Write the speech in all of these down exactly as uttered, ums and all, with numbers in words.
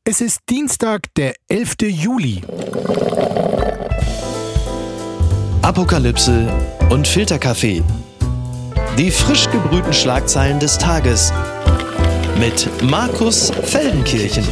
Es ist Dienstag, der elfte Juli. Apokalypse und Filterkaffee. Die frisch gebrühten Schlagzeilen des Tages mit Markus Feldenkirchen.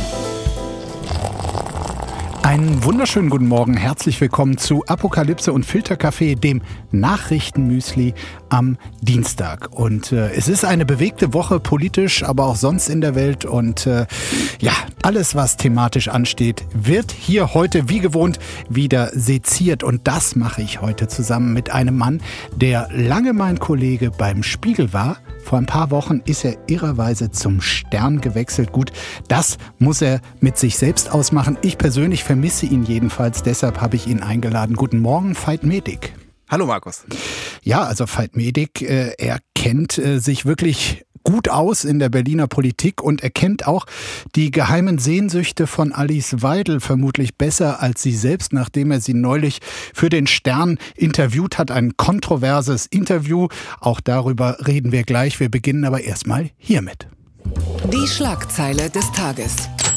Einen wunderschönen guten Morgen, herzlich willkommen zu Apokalypse und Filterkaffee, dem Nachrichtenmüsli am Dienstag. Und äh, es ist eine bewegte Woche politisch, aber auch sonst in der Welt. Und äh, ja, alles, was thematisch ansteht, wird hier heute wie gewohnt wieder seziert. Und das mache ich heute zusammen mit einem Mann, der lange mein Kollege beim Spiegel war. Vor ein paar Wochen ist er irrerweise zum Stern gewechselt. Gut, das muss er mit sich selbst ausmachen. Ich persönlich vermisse ihn jedenfalls, deshalb habe ich ihn eingeladen. Guten Morgen, Veit Medik. Hallo Markus. Ja, also Veit Medik, äh, er kennt äh, sich wirklich gut aus in der Berliner Politik und er kennt auch die geheimen Sehnsüchte von Alice Weidel vermutlich besser als sie selbst, nachdem er sie neulich für den Stern interviewt hat. Ein kontroverses Interview. Auch darüber reden wir gleich. Wir beginnen aber erstmal hiermit. Die Schlagzeile des Tages.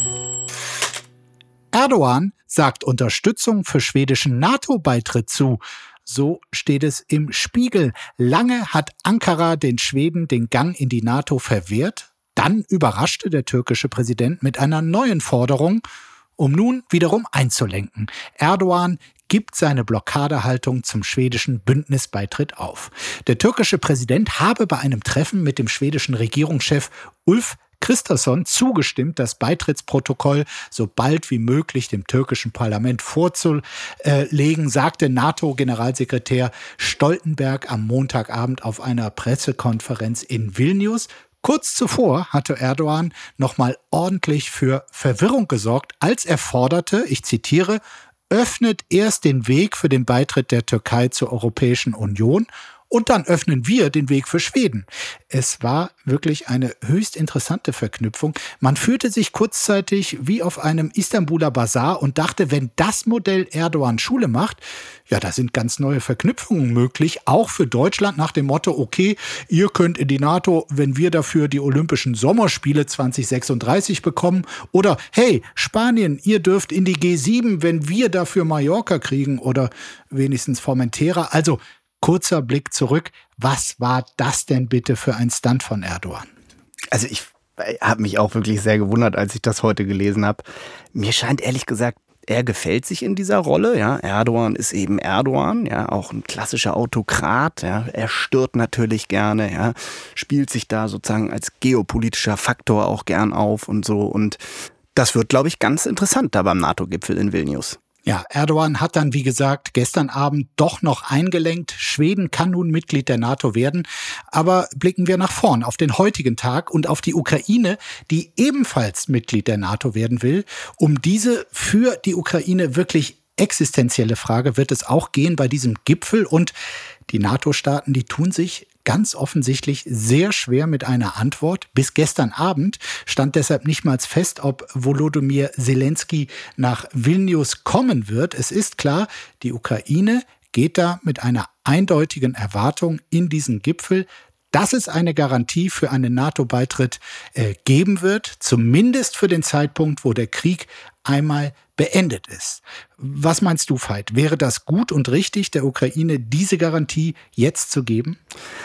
Erdogan sagt Unterstützung für schwedischen NATO-Beitritt zu. So steht es im Spiegel. Lange hat Ankara den Schweden den Gang in die NATO verwehrt. Dann überraschte der türkische Präsident mit einer neuen Forderung, um nun wiederum einzulenken. Erdogan gibt seine Blockadehaltung zum schwedischen Bündnisbeitritt auf. Der türkische Präsident habe bei einem Treffen mit dem schwedischen Regierungschef Ulf Kristersson zugestimmt, das Beitrittsprotokoll so bald wie möglich dem türkischen Parlament vorzulegen, sagte NATO-Generalsekretär Stoltenberg am Montagabend auf einer Pressekonferenz in Vilnius. Kurz zuvor hatte Erdogan nochmal ordentlich für Verwirrung gesorgt, als er forderte, ich zitiere, öffnet erst den Weg für den Beitritt der Türkei zur Europäischen Union und dann öffnen wir den Weg für Schweden. Es war wirklich eine höchst interessante Verknüpfung. Man fühlte sich kurzzeitig wie auf einem Istanbuler Basar und dachte, wenn das Modell Erdogan Schule macht, ja, da sind ganz neue Verknüpfungen möglich, auch für Deutschland nach dem Motto, okay, ihr könnt in die NATO, wenn wir dafür die Olympischen Sommerspiele zwanzig sechsunddreißig bekommen. Oder, hey, Spanien, ihr dürft in die G sieben, wenn wir dafür Mallorca kriegen oder wenigstens Formentera. Also, kurzer Blick zurück. Was war das denn bitte für ein Stunt von Erdogan? Also ich habe mich auch wirklich sehr gewundert, als ich das heute gelesen habe. Mir scheint ehrlich gesagt, er gefällt sich in dieser Rolle. Ja, Erdogan ist eben Erdogan, ja, auch ein klassischer Autokrat. Ja, er stört natürlich gerne, ja, spielt sich da sozusagen als geopolitischer Faktor auch gern auf und so. Und das wird, glaube ich, ganz interessant da beim NATO-Gipfel in Vilnius. Ja, Erdogan hat dann, wie gesagt, gestern Abend doch noch eingelenkt. Schweden kann nun Mitglied der NATO werden. Aber blicken wir nach vorn auf den heutigen Tag und auf die Ukraine, die ebenfalls Mitglied der NATO werden will. Um diese für die Ukraine wirklich existenzielle Frage wird es auch gehen bei diesem Gipfel. Und die NATO-Staaten, die tun sich ganz offensichtlich sehr schwer mit einer Antwort. Bis gestern Abend stand deshalb nicht mal fest, ob Volodymyr Zelensky nach Vilnius kommen wird. Es ist klar, die Ukraine geht da mit einer eindeutigen Erwartung in diesen Gipfel, dass es eine Garantie für einen NATO-Beitritt äh, geben wird, zumindest für den Zeitpunkt, wo der Krieg einmal beendet ist. Was meinst du, Veit? Wäre das gut und richtig, der Ukraine diese Garantie jetzt zu geben?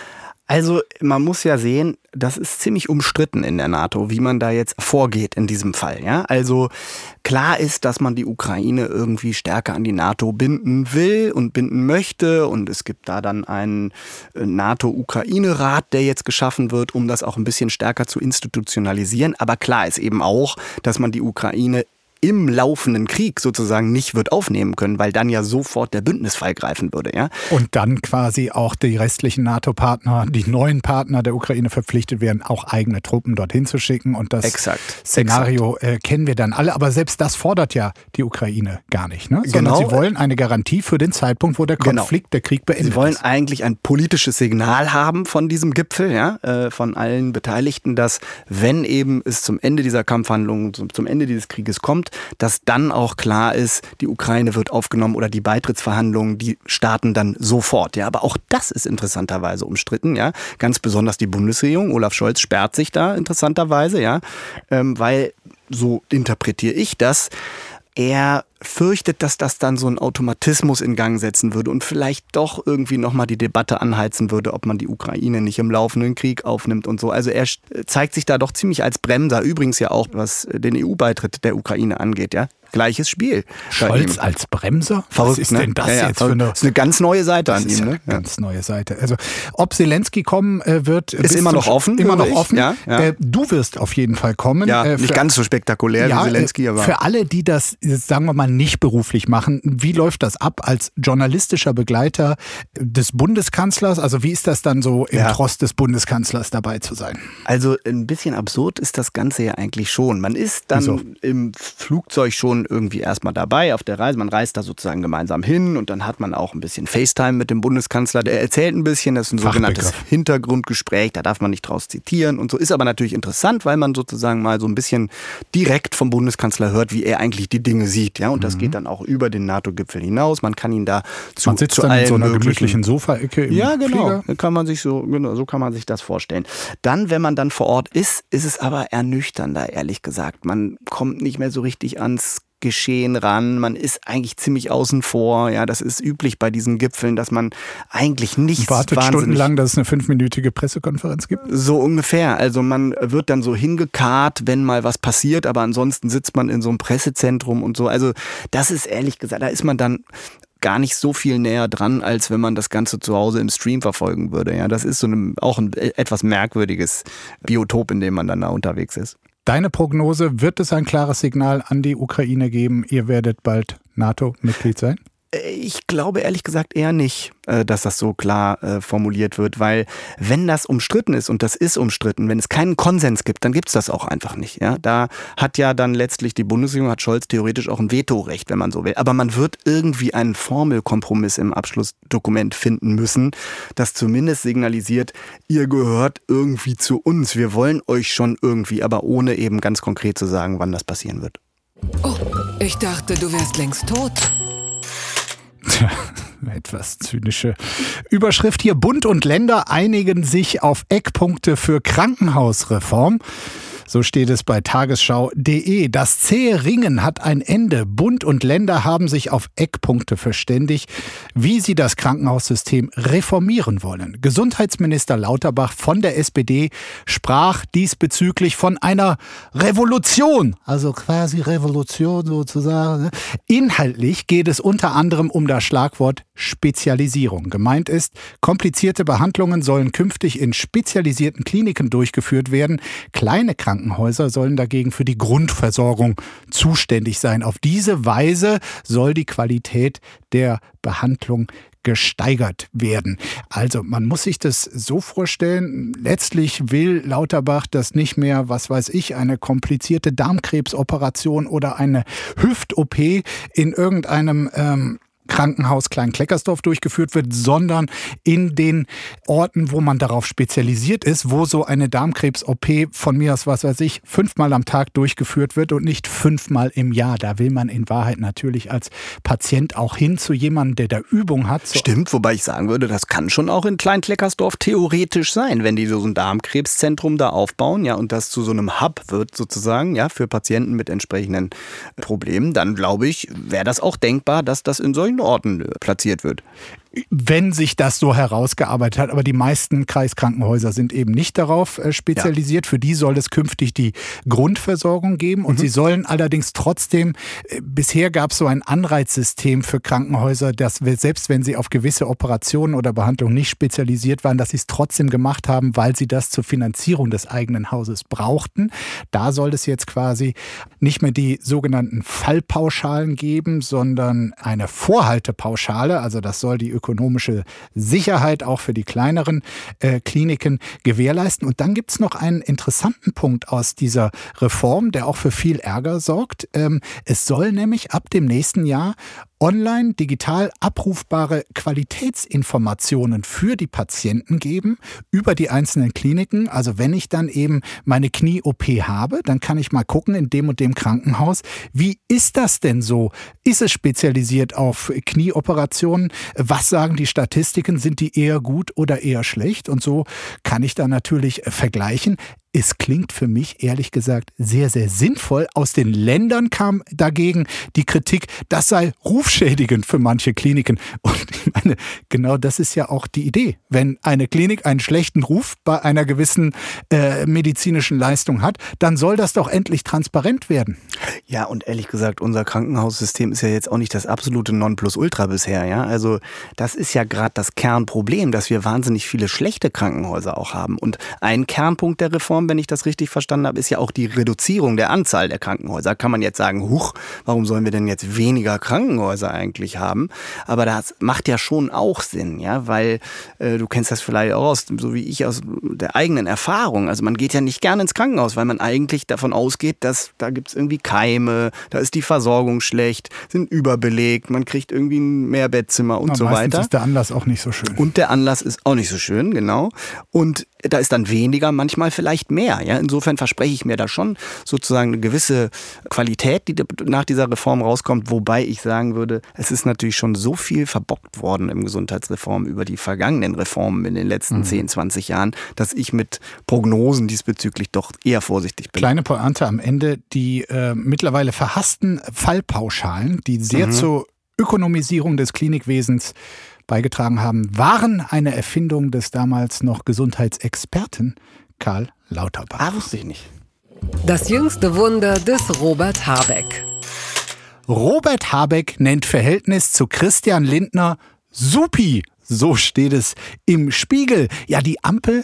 Also man muss ja sehen, das ist ziemlich umstritten in der NATO, wie man da jetzt vorgeht in diesem Fall. Ja, also klar ist, dass man die Ukraine irgendwie stärker an die NATO binden will und binden möchte. Und es gibt da dann einen NATO-Ukraine-Rat, der jetzt geschaffen wird, um das auch ein bisschen stärker zu institutionalisieren. Aber klar ist eben auch, dass man die Ukraine im laufenden Krieg sozusagen nicht wird aufnehmen können, weil dann ja sofort der Bündnisfall greifen würde. Ja? Und dann quasi auch die restlichen NATO-Partner, die neuen Partner der Ukraine verpflichtet werden, auch eigene Truppen dorthin zu schicken. Und das exakt, Szenario exakt. Äh, kennen wir dann alle. Aber selbst das fordert ja die Ukraine gar nicht. Ne? Sondern genau. sie wollen eine Garantie für den Zeitpunkt, wo der Konflikt, genau. der Krieg beendet ist. Sie wollen ist. eigentlich ein politisches Signal haben von diesem Gipfel, ja, äh, von allen Beteiligten, dass wenn eben es zum Ende dieser Kampfhandlungen, zum, zum Ende dieses Krieges kommt, kommt, dass dann auch klar ist, die Ukraine wird aufgenommen oder die Beitrittsverhandlungen, die starten dann sofort. Ja, aber auch das ist interessanterweise umstritten. Ja, ganz besonders die Bundesregierung. Olaf Scholz sperrt sich da interessanterweise, ja, ähm, weil, so interpretiere ich das, er fürchtet, dass das dann so einen Automatismus in Gang setzen würde und vielleicht doch irgendwie nochmal die Debatte anheizen würde, ob man die Ukraine nicht im laufenden Krieg aufnimmt und so. Also er zeigt sich da doch ziemlich als Bremser, übrigens ja auch, was den E U-Beitritt der Ukraine angeht, ja. Gleiches Spiel. Scholz als Bremser? Verrückt, was ist ne? denn das ja, ja, jetzt für eine... Das ist eine ganz neue Seite das an ist ihm. Ja Ne? eine ganz neue Seite. Also ob Zelensky kommen äh, wird... Ist immer noch offen. Immer noch ich. offen. Ja, ja. Äh, du wirst auf jeden Fall kommen. Ja, äh, nicht ganz so spektakulär ja, wie Zelensky, aber... Für alle, die das, sagen wir mal, nicht beruflich machen, wie läuft das ab als journalistischer Begleiter des Bundeskanzlers? Also wie ist das dann so im Ja. Trost des Bundeskanzlers dabei zu sein? Also ein bisschen absurd ist das Ganze ja eigentlich schon. Man ist dann Wieso? im Flugzeug schon irgendwie erstmal dabei auf der Reise. Man reist da sozusagen gemeinsam hin und dann hat man auch ein bisschen FaceTime mit dem Bundeskanzler. Der erzählt ein bisschen, das ist ein sogenanntes Fachbegriff. Hintergrundgespräch, da darf man nicht draus zitieren und so. Ist aber natürlich interessant, weil man sozusagen mal so ein bisschen direkt vom Bundeskanzler hört, wie er eigentlich die Dinge sieht. Ja, und das Mhm. geht dann auch über den NATO-Gipfel hinaus. Man kann ihn da zu, Man sitzt zu dann in so allen einer möglichen- gemütlichen Sofaecke im ja, genau. Flieger. Kann man sich so, genau, so kann man sich das vorstellen. Dann, wenn man dann vor Ort ist, ist es aber ernüchternder, ehrlich gesagt. Man kommt nicht mehr so richtig ans Geschehen ran. Man ist eigentlich ziemlich außen vor. Ja, das ist üblich bei diesen Gipfeln, dass man eigentlich nichts Wartet wahnsinnig stundenlang, dass es eine fünfminütige Pressekonferenz gibt? so ungefähr. Also man wird dann so hingekarrt, wenn mal was passiert, aber ansonsten sitzt man in so einem Pressezentrum und so. Also das ist ehrlich gesagt, da ist man dann gar nicht so viel näher dran, als wenn man das Ganze zu Hause im Stream verfolgen würde. Ja, das ist so ein, auch ein etwas merkwürdiges Biotop, in dem man dann da unterwegs ist. Deine Prognose, wird es ein klares Signal an die Ukraine geben, ihr werdet bald NATO-Mitglied sein? Ich glaube ehrlich gesagt eher nicht, dass das so klar formuliert wird, weil wenn das umstritten ist, und das ist umstritten, wenn es keinen Konsens gibt, dann gibt es das auch einfach nicht. Ja? Da hat ja dann letztlich die Bundesregierung, hat Scholz theoretisch auch ein Vetorecht, wenn man so will. Aber man wird irgendwie einen Formelkompromiss im Abschlussdokument finden müssen, das zumindest signalisiert, ihr gehört irgendwie zu uns. Wir wollen euch schon irgendwie, aber ohne eben ganz konkret zu sagen, wann das passieren wird. Oh, ich dachte, du wärst längst tot. Tja, etwas zynische Überschrift hier. Bund und Länder einigen sich auf Eckpunkte für Krankenhausreform. So steht es bei tagesschau punkt de. Das zähe Ringen hat ein Ende. Bund und Länder haben sich auf Eckpunkte verständigt, wie sie das Krankenhaussystem reformieren wollen. Gesundheitsminister Lauterbach von der S P D sprach diesbezüglich von einer Revolution, also quasi Revolution sozusagen. Inhaltlich geht es unter anderem um das Schlagwort Spezialisierung. Gemeint ist, komplizierte Behandlungen sollen künftig in spezialisierten Kliniken durchgeführt werden. Kleine Krankenhäuser sollen dagegen für die Grundversorgung zuständig sein. Auf diese Weise soll die Qualität der Behandlung gesteigert werden. Also man muss sich das so vorstellen, letztlich will Lauterbach, dass nicht mehr, was weiß ich, eine komplizierte Darmkrebsoperation oder eine Hüft-O P in irgendeinem ähm, Krankenhaus Klein-Kleckersdorf durchgeführt wird, sondern in den Orten, wo man darauf spezialisiert ist, wo so eine Darmkrebs-O P von mir aus, was weiß ich, fünfmal am Tag durchgeführt wird und nicht fünfmal im Jahr. Da will man in Wahrheit natürlich als Patient auch hin zu jemandem, der da Übung hat. So Stimmt, wobei ich sagen würde, das kann schon auch in Klein-Kleckersdorf theoretisch sein, wenn die so ein Darmkrebszentrum da aufbauen, ja, und das zu so einem Hub wird sozusagen, ja, für Patienten mit entsprechenden Problemen, dann glaube ich, wäre das auch denkbar, dass das in solchen Orten platziert wird. Wenn sich das so herausgearbeitet hat. Aber die meisten Kreiskrankenhäuser sind eben nicht darauf äh, spezialisiert. Ja. Für die soll es künftig die Grundversorgung geben. Und mhm. sie sollen allerdings trotzdem, äh, bisher gab es so ein Anreizsystem für Krankenhäuser, dass wir, selbst wenn sie auf gewisse Operationen oder Behandlungen nicht spezialisiert waren, dass sie es trotzdem gemacht haben, weil sie das zur Finanzierung des eigenen Hauses brauchten. Da soll es jetzt quasi nicht mehr die sogenannten Fallpauschalen geben, sondern eine Vorhaltepauschale. Also das soll die ökonomische Sicherheit auch für die kleineren äh, Kliniken gewährleisten. Und dann gibt es noch einen interessanten Punkt aus dieser Reform, der auch für viel Ärger sorgt. Ähm, es soll nämlich ab dem nächsten Jahr online digital abrufbare Qualitätsinformationen für die Patienten geben über die einzelnen Kliniken. Also wenn ich dann eben meine Knie-O P habe, dann kann ich mal gucken in dem und dem Krankenhaus, wie ist das denn so? Ist es spezialisiert auf Knieoperationen? Was sagen die Statistiken? Sind die eher gut oder eher schlecht? Und so kann ich da natürlich vergleichen. Es klingt für mich, ehrlich gesagt, sehr, sehr sinnvoll. Aus den Ländern kam dagegen die Kritik, das sei rufschädigend für manche Kliniken. Und ich meine, genau das ist ja auch die Idee. Wenn eine Klinik einen schlechten Ruf bei einer gewissen äh, medizinischen Leistung hat, dann soll das doch endlich transparent werden. Ja, und ehrlich gesagt, unser Krankenhaussystem ist ja jetzt auch nicht das absolute Nonplusultra bisher. Ja? Also das ist ja gerade das Kernproblem, dass wir wahnsinnig viele schlechte Krankenhäuser auch haben. Und ein Kernpunkt der Reform, wenn ich das richtig verstanden habe, ist ja auch die Reduzierung der Anzahl der Krankenhäuser. Kann man jetzt sagen, huch, warum sollen wir denn jetzt weniger Krankenhäuser eigentlich haben? Aber das macht ja schon auch Sinn, ja, weil äh, du kennst das vielleicht auch aus, so wie ich aus der eigenen Erfahrung. Also man geht ja nicht gerne ins Krankenhaus, weil man eigentlich davon ausgeht, dass da gibt es irgendwie Keime, da ist die Versorgung schlecht, sind überbelegt, man kriegt irgendwie ein Mehrbettzimmer und Na, so weiter. Meistens ist der Anlass auch nicht so schön. Und der Anlass ist auch nicht so schön, genau. Und da ist dann weniger, manchmal vielleicht mehr. Ja? Insofern verspreche ich mir da schon sozusagen eine gewisse Qualität, die nach dieser Reform rauskommt. Wobei ich sagen würde, es ist natürlich schon so viel verbockt worden im Gesundheitsreform über die vergangenen Reformen in den letzten mhm. zehn, zwanzig Jahren, dass ich mit Prognosen diesbezüglich doch eher vorsichtig bin. Kleine Pointe am Ende, die äh, mittlerweile verhassten Fallpauschalen, die sehr mhm. zur Ökonomisierung des Klinikwesens beigetragen haben, waren eine Erfindung des damals noch Gesundheitsexperten Karl Lauterbach. Ah, wusste ich nicht. Das jüngste Wunder des Robert Habeck. Robert Habeck nennt Verhältnis zu Christian Lindner supi. So steht es im Spiegel. Ja, die Ampel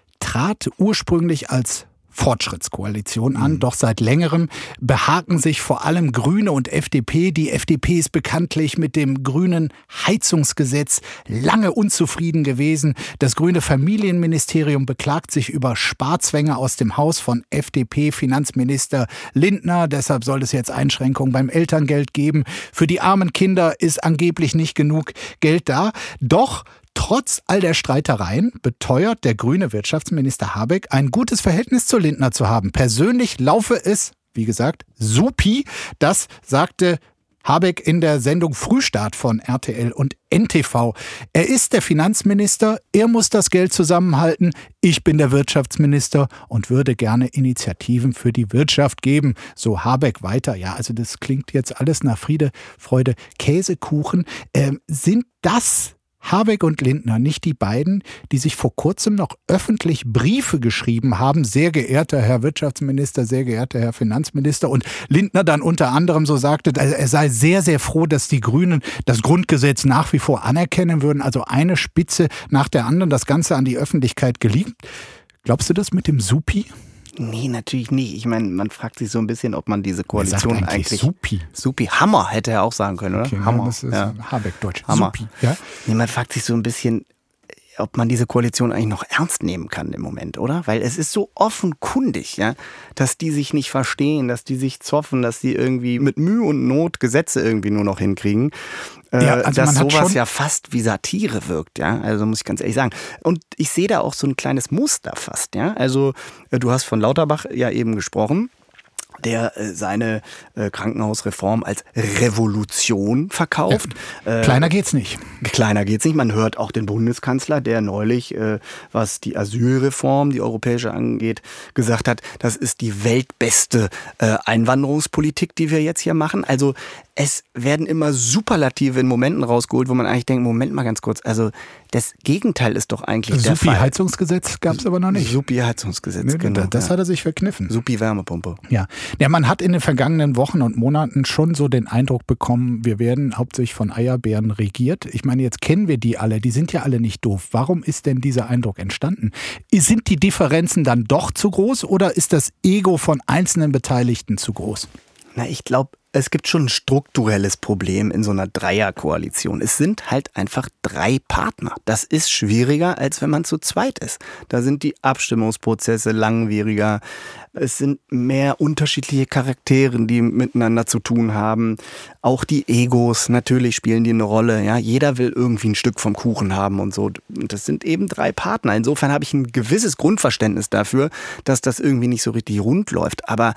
trat ursprünglich als Fortschrittskoalition an, mhm. doch seit längerem behaken sich vor allem Grüne und F D P. Die F D P ist bekanntlich mit dem grünen Heizungsgesetz lange unzufrieden gewesen. Das grüne Familienministerium beklagt sich über Sparzwänge aus dem Haus von F D P-Finanzminister Lindner. Deshalb soll es jetzt Einschränkungen beim Elterngeld geben. Für die armen Kinder ist angeblich nicht genug Geld da. Doch trotz all der Streitereien beteuert der grüne Wirtschaftsminister Habeck, ein gutes Verhältnis zu Lindner zu haben. Persönlich laufe es, wie gesagt, supi. Das sagte Habeck in der Sendung Frühstart von R T L und N T V. Er ist der Finanzminister, er muss das Geld zusammenhalten. Ich bin der Wirtschaftsminister und würde gerne Initiativen für die Wirtschaft geben. So Habeck weiter. Ja, also das klingt jetzt alles nach Friede, Freude, Käsekuchen. Ähm, sind das Habeck und Lindner nicht die beiden, die sich vor kurzem noch öffentlich Briefe geschrieben haben, sehr geehrter Herr Wirtschaftsminister, sehr geehrter Herr Finanzminister, und Lindner dann unter anderem so sagte, er sei sehr, sehr froh, dass die Grünen das Grundgesetz nach wie vor anerkennen würden, also eine Spitze nach der anderen, das Ganze an die Öffentlichkeit geleakt. Glaubst du das mit dem Supi? Nee, natürlich nicht. Ich meine, man fragt sich so ein bisschen, ob man diese Koalition eigentlich, eigentlich... Supi. Supi. Hammer hätte er auch sagen können, oder? Okay, Hammer. Das ist ja. Habeck-Deutsch. Hammer. Supi. Ja? Nee, man fragt sich so ein bisschen, ob man diese Koalition eigentlich noch ernst nehmen kann im Moment, oder? Weil es ist so offenkundig, ja, dass die sich nicht verstehen, dass die sich zoffen, dass die irgendwie mit Mühe und Not Gesetze irgendwie nur noch hinkriegen. Ja, also dass sowas ja fast wie Satire wirkt, ja, also muss ich ganz ehrlich sagen. Und ich sehe da auch so ein kleines Muster fast, ja, also du hast von Lauterbach ja eben gesprochen, der äh, seine äh, Krankenhausreform als Revolution verkauft. Ja, kleiner äh, geht's nicht. Kleiner geht's nicht. Man hört auch den Bundeskanzler, der neulich, äh, was die Asylreform, die europäische angeht, gesagt hat, das ist die weltbeste äh, Einwanderungspolitik, die wir jetzt hier machen. Also es werden immer Superlative in Momenten rausgeholt, wo man eigentlich denkt, Moment mal ganz kurz, also das Gegenteil ist doch eigentlich der Fall. Supi-Heizungsgesetz gab es aber noch nicht. Supi-Heizungsgesetz, nee, genau. Das ja. hat er sich verkniffen. Supi-Wärmepumpe. Ja. ja, man hat in den vergangenen Wochen und Monaten schon so den Eindruck bekommen, wir werden hauptsächlich von Eierbären regiert. Ich meine, jetzt kennen wir die alle, die sind ja alle nicht doof. Warum ist denn dieser Eindruck entstanden? Sind die Differenzen dann doch zu groß oder ist das Ego von einzelnen Beteiligten zu groß? Na, ich glaube, es gibt schon ein strukturelles Problem in so einer Dreierkoalition. Es sind halt einfach drei Partner. Das ist schwieriger, als wenn man zu zweit ist. Da sind die Abstimmungsprozesse langwieriger. Es sind mehr unterschiedliche Charaktere, die miteinander zu tun haben. Auch die Egos, natürlich spielen die eine Rolle. Ja, jeder will irgendwie ein Stück vom Kuchen haben und so. Und das sind eben drei Partner. Insofern habe ich ein gewisses Grundverständnis dafür, dass das irgendwie nicht so richtig rund läuft. Aber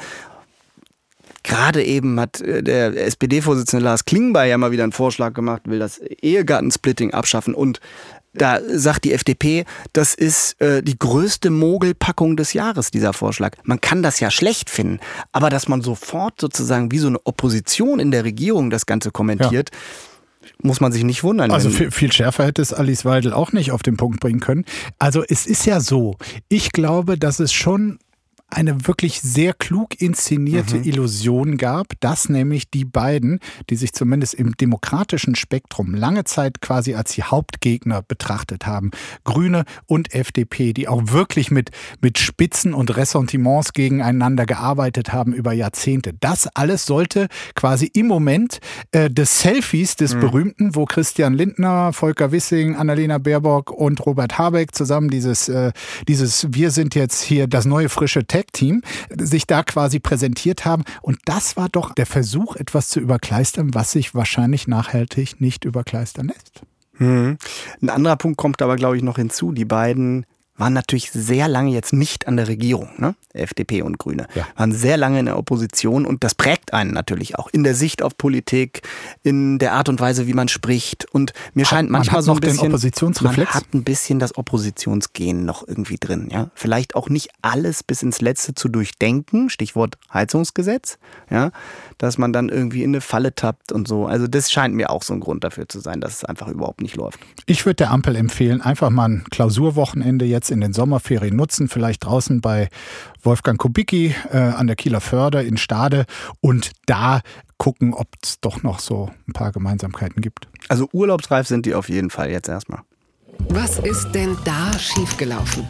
gerade eben hat der S P D-Vorsitzende Lars Klingbeil ja mal wieder einen Vorschlag gemacht, will das Ehegattensplitting abschaffen. Und da sagt die F D P, das ist äh, die größte Mogelpackung des Jahres, dieser Vorschlag. Man kann das ja schlecht finden, aber dass man sofort sozusagen wie so eine Opposition in der Regierung das Ganze kommentiert, ja, muss man sich nicht wundern. Also viel, viel schärfer hätte es Alice Weidel auch nicht auf den Punkt bringen können. Also es ist ja so, ich glaube, dass es schon eine wirklich sehr klug inszenierte mhm. Illusion gab, dass nämlich die beiden, die sich zumindest im demokratischen Spektrum lange Zeit quasi als die Hauptgegner betrachtet haben, Grüne und F D P, die auch wirklich mit, mit Spitzen und Ressentiments gegeneinander gearbeitet haben über Jahrzehnte. Das alles sollte quasi im Moment äh, des Selfies des mhm. berühmten, wo Christian Lindner, Volker Wissing, Annalena Baerbock und Robert Habeck zusammen dieses, äh, dieses wir sind jetzt hier das neue frische Tech Team sich da quasi präsentiert haben. Und das war doch der Versuch, etwas zu überkleistern, was sich wahrscheinlich nachhaltig nicht überkleistern lässt. Hm. Ein anderer Punkt kommt aber, glaube ich, noch hinzu. Die beiden waren natürlich sehr lange jetzt nicht an der Regierung, ne? F D P und Grüne. Ja. Waren sehr lange in der Opposition und das prägt einen natürlich auch in der Sicht auf Politik, in der Art und Weise, wie man spricht. Und mir scheint man manchmal hat so ein noch bisschen, den Oppositionsreflex. man hat ein bisschen das Oppositionsgen noch irgendwie drin. Ja? Vielleicht auch nicht alles bis ins Letzte zu durchdenken, Stichwort Heizungsgesetz, ja? Dass man dann irgendwie in eine Falle tappt und so. Also das scheint mir auch so ein Grund dafür zu sein, dass es einfach überhaupt nicht läuft. Ich würde der Ampel empfehlen, einfach mal ein Klausurwochenende jetzt in den Sommerferien nutzen, vielleicht draußen bei Wolfgang Kubicki äh, an der Kieler Förde in Stade und da gucken, ob es doch noch so ein paar Gemeinsamkeiten gibt. Also urlaubsreif sind die auf jeden Fall jetzt erstmal. Was ist denn da schiefgelaufen?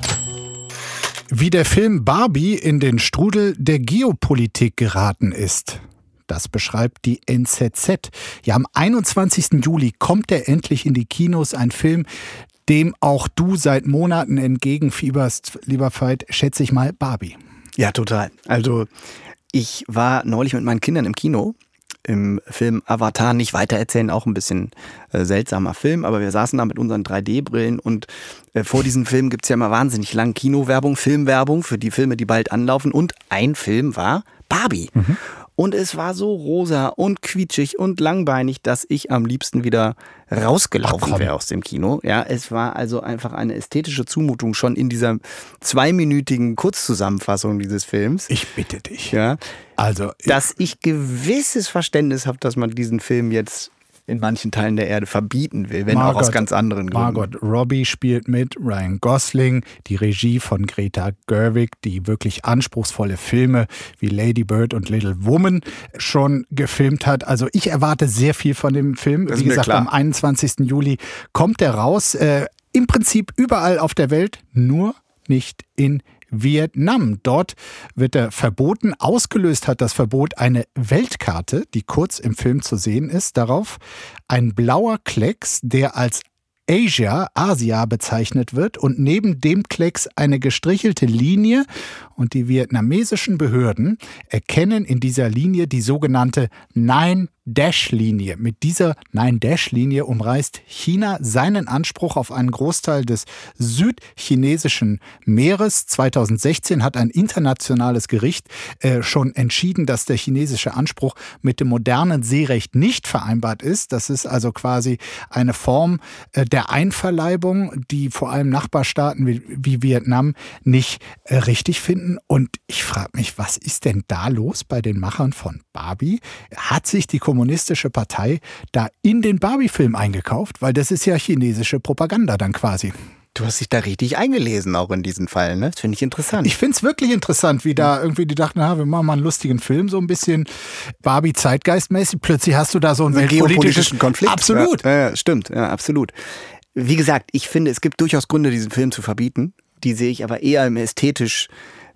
Wie der Film Barbie in den Strudel der Geopolitik geraten ist. Das beschreibt die N Z Z. Ja, am einundzwanzigsten Juli kommt er endlich in die Kinos, ein Film, dem auch du seit Monaten entgegenfieberst, lieber Veit, schätze ich mal, Barbie. Ja, total. Also ich war neulich mit meinen Kindern im Kino, im Film Avatar, nicht weitererzählen, auch ein bisschen äh, seltsamer Film, aber wir saßen da mit unseren drei D Brillen und äh, vor diesem Film gibt es ja immer wahnsinnig lang Kinowerbung, Filmwerbung für die Filme, die bald anlaufen und ein Film war Barbie. Mhm. Und es war so rosa und quietschig und langbeinig, dass ich am liebsten wieder rausgelaufen wäre aus dem Kino. Ja, es war also einfach eine ästhetische Zumutung schon in dieser zweiminütigen Kurzzusammenfassung dieses Films. Ich bitte dich. Ja, also, dass ich gewisses Verständnis habe, dass man diesen Film jetzt in manchen Teilen der Erde verbieten will, wenn Margot, auch aus ganz anderen Gründen. Margot Robbie spielt mit, Ryan Gosling, die Regie von Greta Gerwig, die wirklich anspruchsvolle Filme wie Lady Bird und Little Woman schon gefilmt hat. Also ich erwarte sehr viel von dem Film. Das Wie gesagt, am einundzwanzigsten Juli kommt er raus. Äh, im Prinzip überall auf der Welt, nur nicht in Vietnam. Dort wird er verboten. Ausgelöst hat das Verbot eine Weltkarte, die kurz im Film zu sehen ist. Darauf ein blauer Klecks, der als Asia, Asia bezeichnet wird und neben dem Klecks eine gestrichelte Linie und die vietnamesischen Behörden erkennen in dieser Linie die sogenannte Nine-Dash-Linie. Mit dieser Nine-Dash-Linie umreißt China seinen Anspruch auf einen Großteil des südchinesischen Meeres. zweitausendsechzehn hat ein internationales Gericht äh, schon entschieden, dass der chinesische Anspruch mit dem modernen Seerecht nicht vereinbart ist. Das ist also quasi eine Form äh, der Einverleibung, die vor allem Nachbarstaaten wie, wie Vietnam nicht äh, richtig finden. Und ich frage mich, was ist denn da los bei den Machern von Barbie? Hat sich die Kommunistische Partei da in den Barbie-Film eingekauft? Weil das ist ja chinesische Propaganda dann quasi. Du hast dich da richtig eingelesen, auch in diesen Fall, ne? Das finde ich interessant. Ich finde es wirklich interessant, wie da irgendwie die dachten, na, wir machen mal einen lustigen Film, so ein bisschen Barbie-Zeitgeistmäßig. Plötzlich hast du da so einen so weltpolitischen Konflikt. Absolut. Ja, ja, stimmt, ja, absolut. Wie gesagt, ich finde, es gibt durchaus Gründe, diesen Film zu verbieten. Die sehe ich aber eher im ästhetisch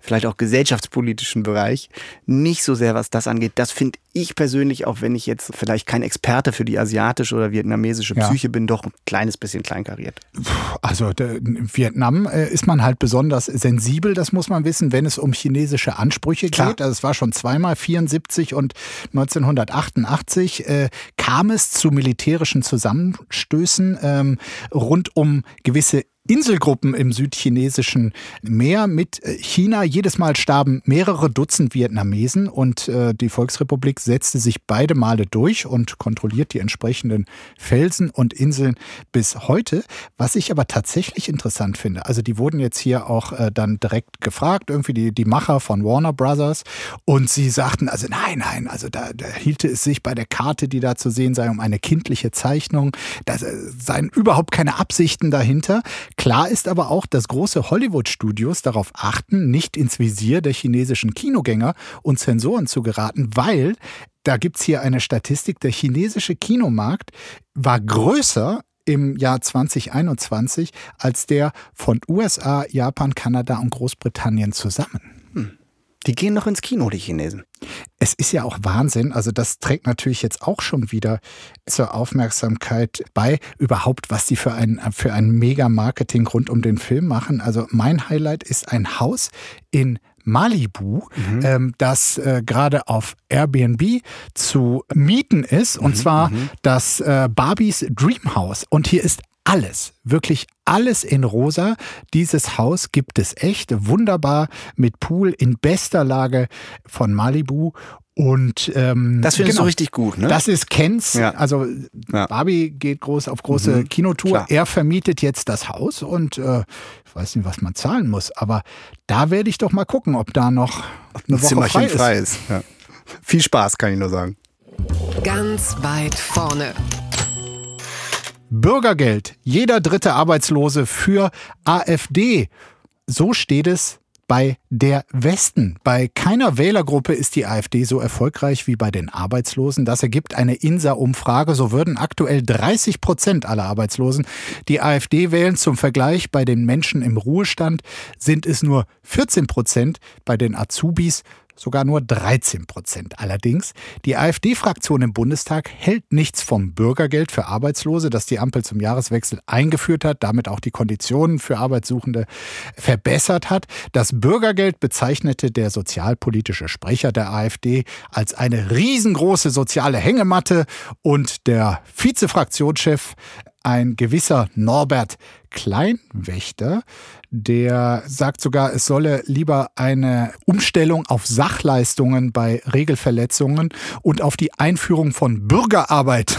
vielleicht auch gesellschaftspolitischen Bereich nicht so sehr, was das angeht. Das finde ich persönlich, auch wenn ich jetzt vielleicht kein Experte für die asiatische oder vietnamesische Psyche ja. bin, doch ein kleines bisschen kleinkariert. Also in Vietnam äh, ist man halt besonders sensibel, das muss man wissen, wenn es um chinesische Ansprüche Klar. geht. Also es war schon zweimal, vierundsiebzig und neunzehnhundertachtundachtzig, äh, kam es zu militärischen Zusammenstößen ähm, rund um gewisse Inselgruppen im südchinesischen Meer mit China. Jedes Mal starben mehrere Dutzend Vietnamesen und äh, die Volksrepublik setzte sich beide Male durch und kontrolliert die entsprechenden Felsen und Inseln bis heute. Was ich aber tatsächlich interessant finde, also die wurden jetzt hier auch äh, dann direkt gefragt, irgendwie die, die Macher von Warner Brothers, und sie sagten, also nein, nein, also da, da hielte es sich bei der Karte, die da zu sehen sei, um eine kindliche Zeichnung. Da seien überhaupt keine Absichten dahinter. Klar ist aber auch, dass große Hollywood-Studios darauf achten, nicht ins Visier der chinesischen Kinogänger und Zensoren zu geraten, weil, da gibt's hier eine Statistik, der chinesische Kinomarkt war größer im Jahr zwanzig einundzwanzig als der von U S A, Japan, Kanada und Großbritannien zusammen. Hm. Die gehen noch ins Kino, die Chinesen. Es ist ja auch Wahnsinn, also das trägt natürlich jetzt auch schon wieder zur Aufmerksamkeit bei, überhaupt, was die für ein, für ein Mega-Marketing rund um den Film machen. Also mein Highlight ist ein Haus in Malibu, mhm. ähm, das äh, gerade auf Airbnb zu mieten ist, und mhm, zwar mhm. das äh, Barbies Dream House. Und hier ist alles, wirklich alles in rosa. Dieses Haus gibt es echt, wunderbar mit Pool in bester Lage von Malibu. Und ähm, das findest genau, du richtig gut, ne? Das ist Kens. Ja. Also ja. Barbie geht groß auf große mhm, Kinotour. Klar. Er vermietet jetzt das Haus und äh, ich weiß nicht, was man zahlen muss, aber da werde ich doch mal gucken, ob da noch eine Woche Zimmerchen frei ist. frei ist. Ja. Viel Spaß, kann ich nur sagen. Ganz weit vorne. Bürgergeld. Jeder dritte Arbeitslose für AfD. So steht es bei der Westen. Bei keiner Wählergruppe ist die AfD so erfolgreich wie bei den Arbeitslosen. Das ergibt eine I N S A-Umfrage. So würden aktuell dreißig Prozent aller Arbeitslosen die AfD wählen. Zum Vergleich, bei den Menschen im Ruhestand sind es nur vierzehn Prozent, bei den Azubis sogar nur dreizehn Prozent. Allerdings, die AfD-Fraktion im Bundestag hält nichts vom Bürgergeld für Arbeitslose, das die Ampel zum Jahreswechsel eingeführt hat, damit auch die Konditionen für Arbeitssuchende verbessert hat. Das Bürgergeld bezeichnete der sozialpolitische Sprecher der AfD als eine riesengroße soziale Hängematte, und der Vizefraktionschef, ein gewisser Norbert Kleinwächter, der sagt sogar, es solle lieber eine Umstellung auf Sachleistungen bei Regelverletzungen und auf die Einführung von Bürgerarbeit.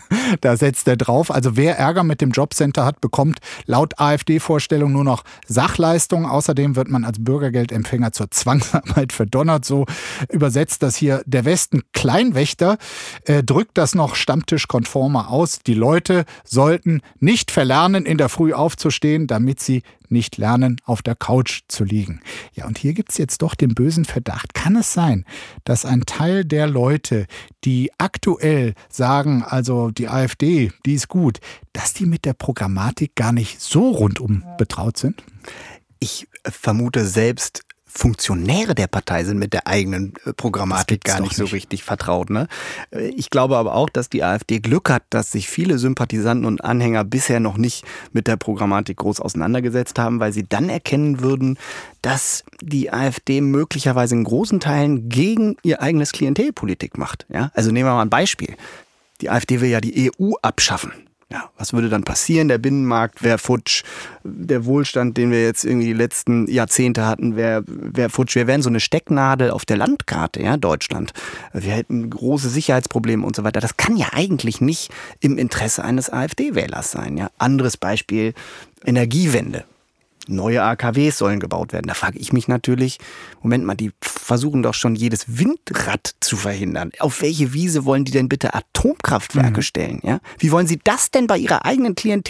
Da setzt er drauf. Also wer Ärger mit dem Jobcenter hat, bekommt laut AfD-Vorstellung nur noch Sachleistungen. Außerdem wird man als Bürgergeldempfänger zur Zwangsarbeit verdonnert. So übersetzt das hier der Westen. Kleinwächter äh, drückt das noch stammtischkonformer aus. Die Leute sollten nicht verlernen, in der Früh aufzustehen, damit sie nicht lernen, auf der Couch zu liegen. Ja, und hier gibt's jetzt doch den bösen Verdacht. Kann es sein, dass ein Teil der Leute, die aktuell sagen, also die AfD, die ist gut, dass die mit der Programmatik gar nicht so rundum betraut sind? Ich vermute, selbst Funktionäre der Partei sind mit der eigenen Programmatik gar nicht so nicht. richtig vertraut. Ne? Ich glaube aber auch, dass die AfD Glück hat, dass sich viele Sympathisanten und Anhänger bisher noch nicht mit der Programmatik groß auseinandergesetzt haben, weil sie dann erkennen würden, dass die AfD möglicherweise in großen Teilen gegen ihr eigenes Klientel Politik macht. Ja? Also nehmen wir mal ein Beispiel. Die AfD will ja die E U abschaffen. Ja, was würde dann passieren? Der Binnenmarkt wäre futsch. Der Wohlstand, den wir jetzt irgendwie die letzten Jahrzehnte hatten, wäre wär futsch. Wir wären so eine Stecknadel auf der Landkarte, ja, Deutschland. Wir hätten große Sicherheitsprobleme und so weiter. Das kann ja eigentlich nicht im Interesse eines AfD-Wählers sein. Ja. Anderes Beispiel, Energiewende. Neue A K Ws sollen gebaut werden. Da frage ich mich natürlich, Moment mal, die versuchen doch schon jedes Windrad zu verhindern. Auf welche Wiese wollen die denn bitte Atomkraftwerke mhm. stellen? Ja? Wie wollen sie das denn bei ihrer eigenen Klientel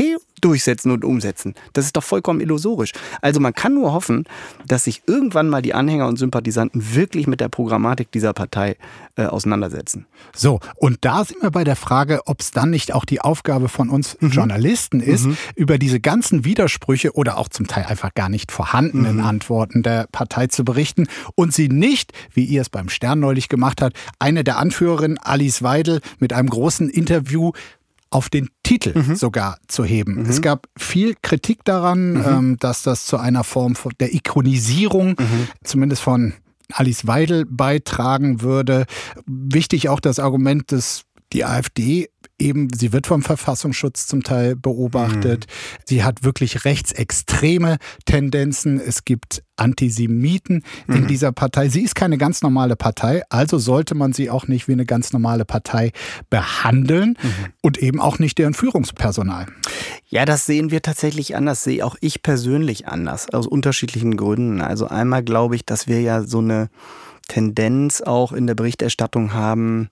durchsetzen und umsetzen. Das ist doch vollkommen illusorisch. Also man kann nur hoffen, dass sich irgendwann mal die Anhänger und Sympathisanten wirklich mit der Programmatik dieser Partei äh, auseinandersetzen. So, und da sind wir bei der Frage, ob es dann nicht auch die Aufgabe von uns mhm. Journalisten ist, mhm. über diese ganzen Widersprüche oder auch zum Teil einfach gar nicht vorhandenen mhm. Antworten der Partei zu berichten und sie nicht, wie ihr es beim Stern neulich gemacht habt, eine der Anführerinnen, Alice Weidel, mit einem großen Interview auf den Titel mhm. sogar zu heben. Mhm. Es gab viel Kritik daran, mhm. ähm, dass das zu einer Form von der Ikonisierung, mhm. zumindest von Alice Weidel, beitragen würde. Wichtig auch das Argument, dass die AfD eben, sie wird vom Verfassungsschutz zum Teil beobachtet. Mhm. Sie hat wirklich rechtsextreme Tendenzen. Es gibt Antisemiten mhm. in dieser Partei. Sie ist keine ganz normale Partei, also sollte man sie auch nicht wie eine ganz normale Partei behandeln mhm. und eben auch nicht deren Führungspersonal. Ja, das sehen wir tatsächlich anders, sehe auch ich persönlich anders, aus unterschiedlichen Gründen. Also einmal glaube ich, dass wir ja so eine Tendenz auch in der Berichterstattung haben,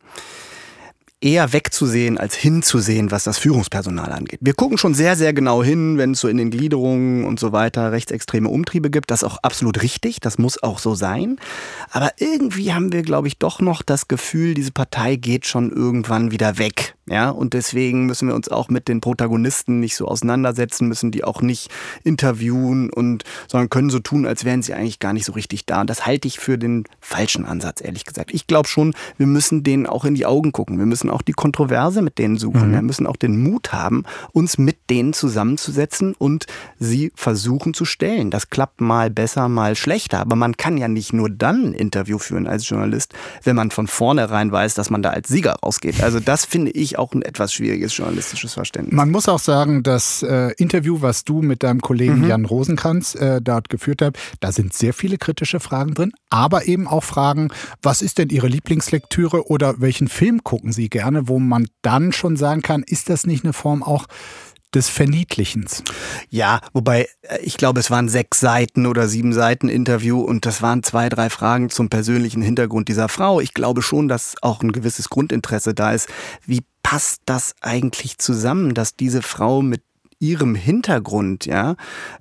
eher wegzusehen als hinzusehen, was das Führungspersonal angeht. Wir gucken schon sehr, sehr genau hin, wenn es so in den Gliederungen und so weiter rechtsextreme Umtriebe gibt. Das ist auch absolut richtig, das muss auch so sein. Aber irgendwie haben wir, glaube ich, doch noch das Gefühl, diese Partei geht schon irgendwann wieder weg. Ja, und deswegen müssen wir uns auch mit den Protagonisten nicht so auseinandersetzen, müssen die auch nicht interviewen und sondern können so tun, als wären sie eigentlich gar nicht so richtig da. Und das halte ich für den falschen Ansatz, ehrlich gesagt. Ich glaube schon, wir müssen denen auch in die Augen gucken. Wir müssen auch die Kontroverse mit denen suchen. Mhm. Wir müssen auch den Mut haben, uns mit denen zusammenzusetzen und sie versuchen zu stellen. Das klappt mal besser, mal schlechter. Aber man kann ja nicht nur dann ein Interview führen als Journalist, wenn man von vornherein weiß, dass man da als Sieger rausgeht. Also das finde ich auch ein etwas schwieriges journalistisches Verständnis. Man muss auch sagen, das äh, Interview, was du mit deinem Kollegen mhm. Jan Rosenkrantz äh, dort geführt hast, da sind sehr viele kritische Fragen drin, aber eben auch Fragen, was ist denn Ihre Lieblingslektüre oder welchen Film gucken Sie gerne, wo man dann schon sagen kann, ist das nicht eine Form auch des Verniedlichens? Ja, wobei ich glaube, es waren sechs Seiten oder sieben Seiten Interview und das waren zwei, drei Fragen zum persönlichen Hintergrund dieser Frau. Ich glaube schon, dass auch ein gewisses Grundinteresse da ist. Wie passt das eigentlich zusammen, dass diese Frau mit ihrem Hintergrund, ja,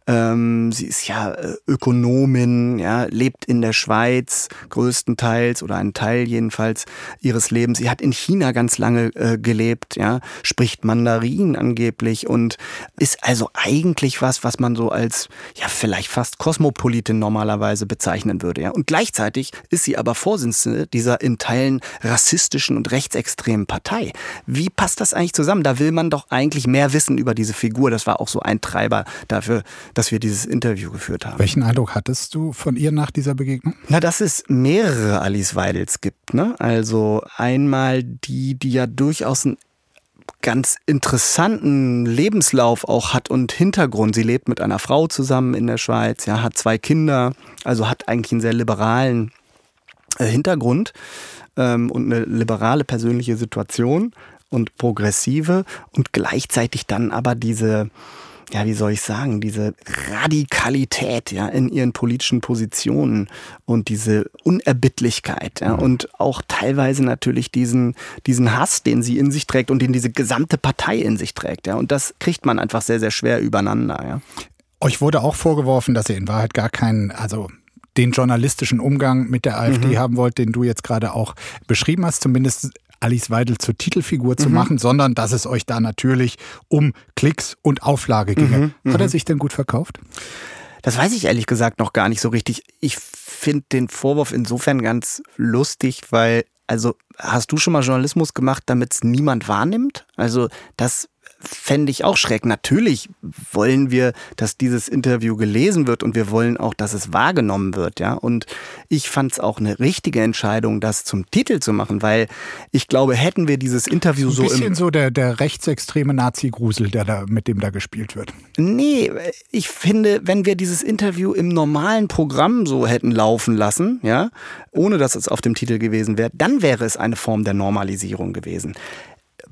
ähm, sie ist ja Ökonomin, ja, lebt in der Schweiz größtenteils oder einen Teil jedenfalls ihres Lebens. Sie hat in China ganz lange äh, gelebt, ja, spricht Mandarin angeblich und ist also eigentlich was, was man so als, ja, vielleicht fast Kosmopolitin normalerweise bezeichnen würde, ja. Und gleichzeitig ist sie aber Vorsitzende dieser in Teilen rassistischen und rechtsextremen Partei. Wie passt das eigentlich zusammen? Da will man doch eigentlich mehr wissen über diese Figur. Das war auch so ein Treiber dafür, dass wir dieses Interview geführt haben. Welchen Eindruck hattest du von ihr nach dieser Begegnung? Na, dass es mehrere Alice Weidels gibt, ne? Also einmal die, die ja durchaus einen ganz interessanten Lebenslauf auch hat und Hintergrund. Sie lebt mit einer Frau zusammen in der Schweiz, ja, hat zwei Kinder, also hat eigentlich einen sehr liberalen äh, Hintergrund ähm, und eine liberale persönliche Situation und progressive und gleichzeitig dann aber diese, ja, wie soll ich sagen, diese Radikalität, ja, in ihren politischen Positionen und diese Unerbittlichkeit, ja, und auch teilweise natürlich diesen, diesen Hass, den sie in sich trägt und den diese gesamte Partei in sich trägt, ja, und das kriegt man einfach sehr, sehr schwer übereinander, ja. Euch wurde auch vorgeworfen, dass ihr in Wahrheit gar keinen, also den journalistischen Umgang mit der AfD mhm. haben wollt, den du jetzt gerade auch beschrieben hast, zumindest Alice Weidel zur Titelfigur zu mhm. machen, sondern dass es euch da natürlich um Klicks und Auflage ginge. Mhm. Hat er sich denn gut verkauft? Das weiß ich ehrlich gesagt noch gar nicht so richtig. Ich finde den Vorwurf insofern ganz lustig, weil, also hast du schon mal Journalismus gemacht, damit es niemand wahrnimmt? Also das fände ich auch schräg. Natürlich wollen wir, dass dieses Interview gelesen wird und wir wollen auch, dass es wahrgenommen wird, ja. Und ich fand es auch eine richtige Entscheidung, das zum Titel zu machen, weil ich glaube, hätten wir dieses Interview so im... Ein bisschen so der, der rechtsextreme Nazi-Grusel, der da, mit dem da gespielt wird. Nee, ich finde, wenn wir dieses Interview im normalen Programm so hätten laufen lassen, ja, ohne dass es auf dem Titel gewesen wäre, dann wäre es eine Form der Normalisierung gewesen.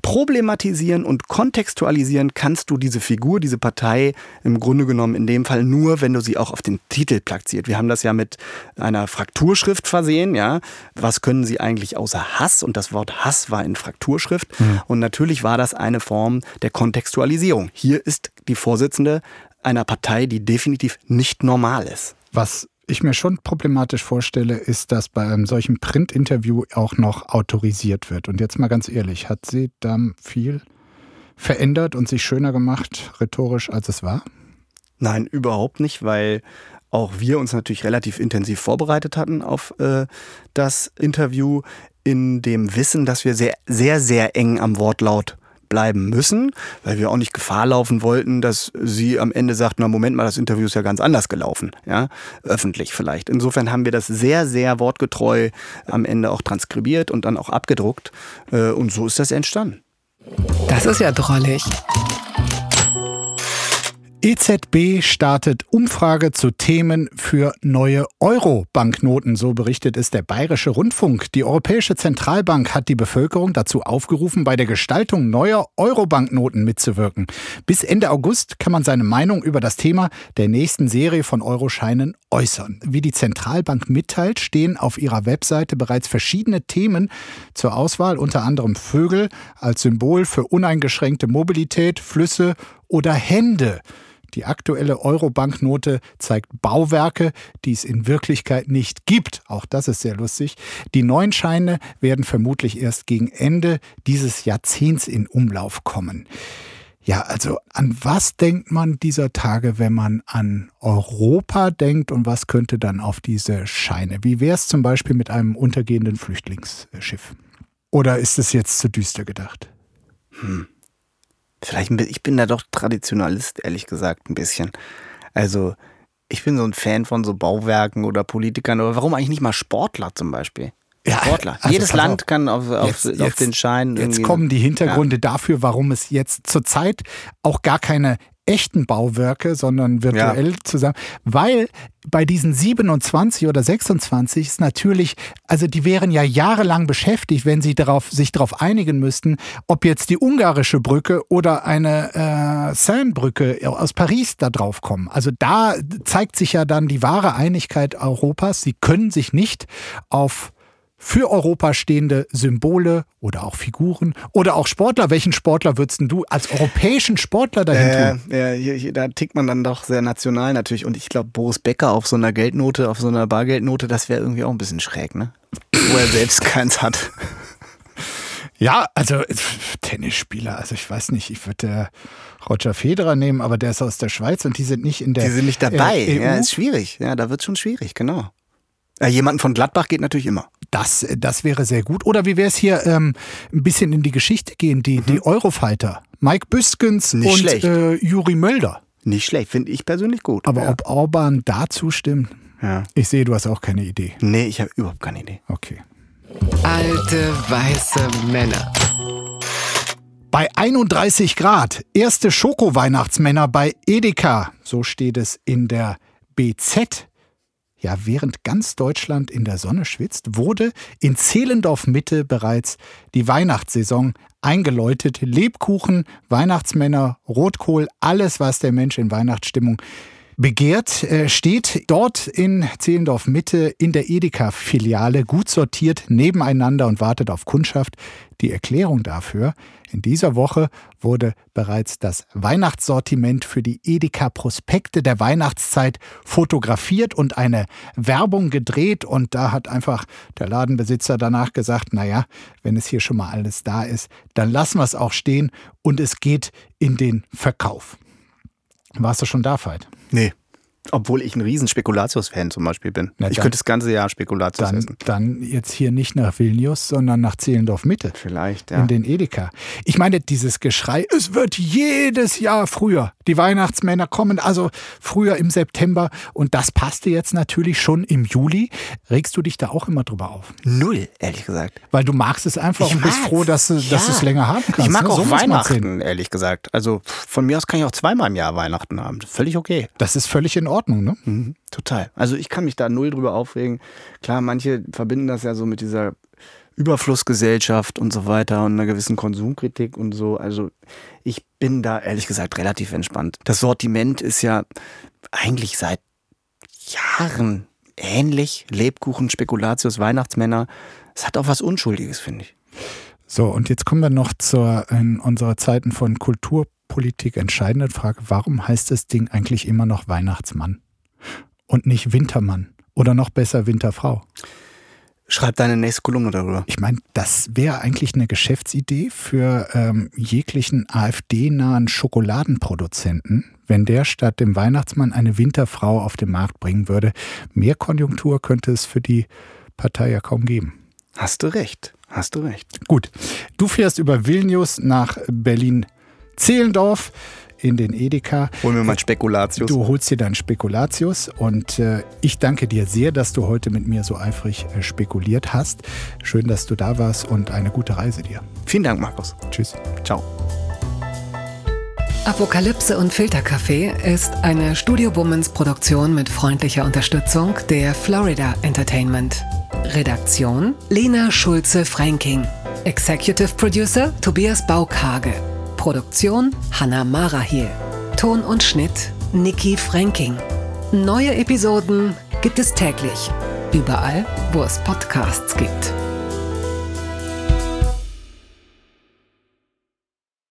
problematisieren und kontextualisieren kannst du diese Figur, diese Partei im Grunde genommen in dem Fall nur, wenn du sie auch auf den Titel platziert. Wir haben das ja mit einer Frakturschrift versehen, ja. Was können sie eigentlich außer Hass? Und das Wort Hass war in Frakturschrift. Mhm. Und natürlich war das eine Form der Kontextualisierung. Hier ist die Vorsitzende einer Partei, die definitiv nicht normal ist. Was ich mir schon problematisch vorstelle, ist, dass bei einem solchen Print-Interview auch noch autorisiert wird. Und jetzt mal ganz ehrlich, hat sie da viel verändert und sich schöner gemacht, rhetorisch, als es war? Nein, überhaupt nicht, weil auch wir uns natürlich relativ intensiv vorbereitet hatten auf äh, das Interview, in dem Wissen, dass wir sehr, sehr, sehr eng am Wortlaut bleiben müssen, weil wir auch nicht Gefahr laufen wollten, dass sie am Ende sagt, na Moment mal, das Interview ist ja ganz anders gelaufen, ja, öffentlich vielleicht. Insofern haben wir das sehr, sehr wortgetreu am Ende auch transkribiert und dann auch abgedruckt äh, und so ist das entstanden. Das ist ja drollig. E Z B startet Umfrage zu Themen für neue Euro-Banknoten, so berichtet es der Bayerische Rundfunk. Die Europäische Zentralbank hat die Bevölkerung dazu aufgerufen, bei der Gestaltung neuer Euro-Banknoten mitzuwirken. Bis Ende August kann man seine Meinung über das Thema der nächsten Serie von Euroscheinen äußern. Wie die Zentralbank mitteilt, stehen auf ihrer Webseite bereits verschiedene Themen zur Auswahl, unter anderem Vögel als Symbol für uneingeschränkte Mobilität, Flüsse oder Hände. Die aktuelle Euro-Banknote zeigt Bauwerke, die es in Wirklichkeit nicht gibt. Auch das ist sehr lustig. Die neuen Scheine werden vermutlich erst gegen Ende dieses Jahrzehnts in Umlauf kommen. Ja, also an was denkt man dieser Tage, wenn man an Europa denkt und was könnte dann auf diese Scheine? Wie wäre es zum Beispiel mit einem untergehenden Flüchtlingsschiff? Oder ist es jetzt zu düster gedacht? Hm. Vielleicht, ich bin da doch Traditionalist, ehrlich gesagt, ein bisschen. Also, ich bin so ein Fan von so Bauwerken oder Politikern, oder warum eigentlich nicht mal Sportler zum Beispiel? Ja, Sportler. also Jedes Land auf, kann auf, auf, jetzt, auf jetzt, den Schein irgendwie... Jetzt kommen die Hintergründe ja. dafür, warum es jetzt zurzeit auch gar keine echten Bauwerke, sondern virtuell ja. zusammen, weil bei diesen siebenundzwanzig oder sechsundzwanzig ist natürlich, also die wären ja jahrelang beschäftigt, wenn sie darauf, sich darauf einigen müssten, ob jetzt die ungarische Brücke oder eine äh, Seine-Brücke aus Paris da drauf kommen. Also da zeigt sich ja dann die wahre Einigkeit Europas. Sie können sich nicht auf für Europa stehende Symbole oder auch Figuren oder auch Sportler. Welchen Sportler würdest du als europäischen Sportler dahin tun? Äh, ja, hier, hier, da tickt man dann doch sehr national natürlich. Und ich glaube, Boris Becker auf so einer Geldnote, auf so einer Bargeldnote, das wäre irgendwie auch ein bisschen schräg, ne? Wo er selbst keins hat. Ja, also Tennisspieler, also ich weiß nicht, ich würde Roger Federer nehmen, aber der ist aus der Schweiz und die sind nicht in der Die sind nicht dabei, äh, E U. Ja, ist schwierig. Ja, da wird es schon schwierig, genau. Ja, jemanden von Gladbach geht natürlich immer. Das, das wäre sehr gut. Oder wie wäre es hier ähm, ein bisschen in die Geschichte gehen, die, mhm. die Eurofighter. Mike Büskens Nicht und äh, Juri Mölder. Nicht schlecht, finde ich persönlich gut. Aber ja. ob Orban da zustimmt, ja. ich sehe, du hast auch keine Idee. Nee, ich habe überhaupt keine Idee. Okay. Alte, weiße Männer. Bei einunddreißig Grad, erste Schoko-Weihnachtsmänner bei Edeka. So steht es in der B Z. Ja, während ganz Deutschland in der Sonne schwitzt, wurde in Zehlendorf-Mitte bereits die Weihnachtssaison eingeläutet. Lebkuchen, Weihnachtsmänner, Rotkohl, alles, was der Mensch in Weihnachtsstimmung begehrt, steht dort in Zehlendorf-Mitte in der Edeka-Filiale gut sortiert nebeneinander und wartet auf Kundschaft. Die Erklärung dafür: In dieser Woche wurde bereits das Weihnachtssortiment für die Edeka-Prospekte der Weihnachtszeit fotografiert und eine Werbung gedreht. Und da hat einfach der Ladenbesitzer danach gesagt, naja, wenn es hier schon mal alles da ist, dann lassen wir es auch stehen und es geht in den Verkauf. Warst du schon da, Veit? Nee. Obwohl ich ein riesen Spekulatius-Fan zum Beispiel bin. Na, ich dann, könnte das ganze Jahr Spekulatius dann, essen. Dann jetzt hier nicht nach Vilnius, sondern nach Zehlendorf-Mitte. Vielleicht, ja. In den Edeka. Ich meine, dieses Geschrei, es wird jedes Jahr früher. Die Weihnachtsmänner kommen also früher im September und das passte jetzt natürlich schon im Juli. Regst du dich da auch immer drüber auf? Null, ehrlich gesagt. Weil du magst es einfach ich und bist froh, dass du, ja. dass du es länger haben kannst. Ich mag ne? auch so Weihnachten, ehrlich gesagt. Also von mir aus kann ich auch zweimal im Jahr Weihnachten haben. Völlig okay. Das ist völlig in Ordnung, ne? Mhm. Total. Also ich kann mich da null drüber aufregen. Klar, manche verbinden das ja so mit dieser Überflussgesellschaft und so weiter und einer gewissen Konsumkritik und so. Also ich bin da ehrlich gesagt relativ entspannt. Das Sortiment ist ja eigentlich seit Jahren ähnlich. Lebkuchen, Spekulatius, Weihnachtsmänner. Es hat auch was Unschuldiges, finde ich. So, und jetzt kommen wir noch zur in unserer Zeiten von Kulturpolitik entscheidenden Frage. Warum heißt das Ding eigentlich immer noch Weihnachtsmann und nicht Wintermann oder noch besser Winterfrau? Schreib deine nächste Kolumne darüber. Ich meine, das wäre eigentlich eine Geschäftsidee für ähm, jeglichen AfD-nahen Schokoladenproduzenten, wenn der statt dem Weihnachtsmann eine Winterfrau auf den Markt bringen würde. Mehr Konjunktur könnte es für die Partei ja kaum geben. Hast du recht, hast du recht. Gut, du fährst über Vilnius nach Berlin-Zehlendorf in den Edeka. Hol mir mein Spekulatius. Du holst dir deinen Spekulatius und äh, ich danke dir sehr, dass du heute mit mir so eifrig äh, spekuliert hast. Schön, dass du da warst und eine gute Reise dir. Vielen Dank, Markus. Tschüss. Ciao. Apokalypse und Filterkaffee ist eine Studio Bummens Produktion mit freundlicher Unterstützung der Florida Entertainment. Redaktion Lena Schulze-Fränking. Executive Producer Tobias Baukage. Produktion Hanna Marahiel. Ton und Schnitt Niki Fränking. Neue Episoden gibt es täglich. Überall, wo es Podcasts gibt.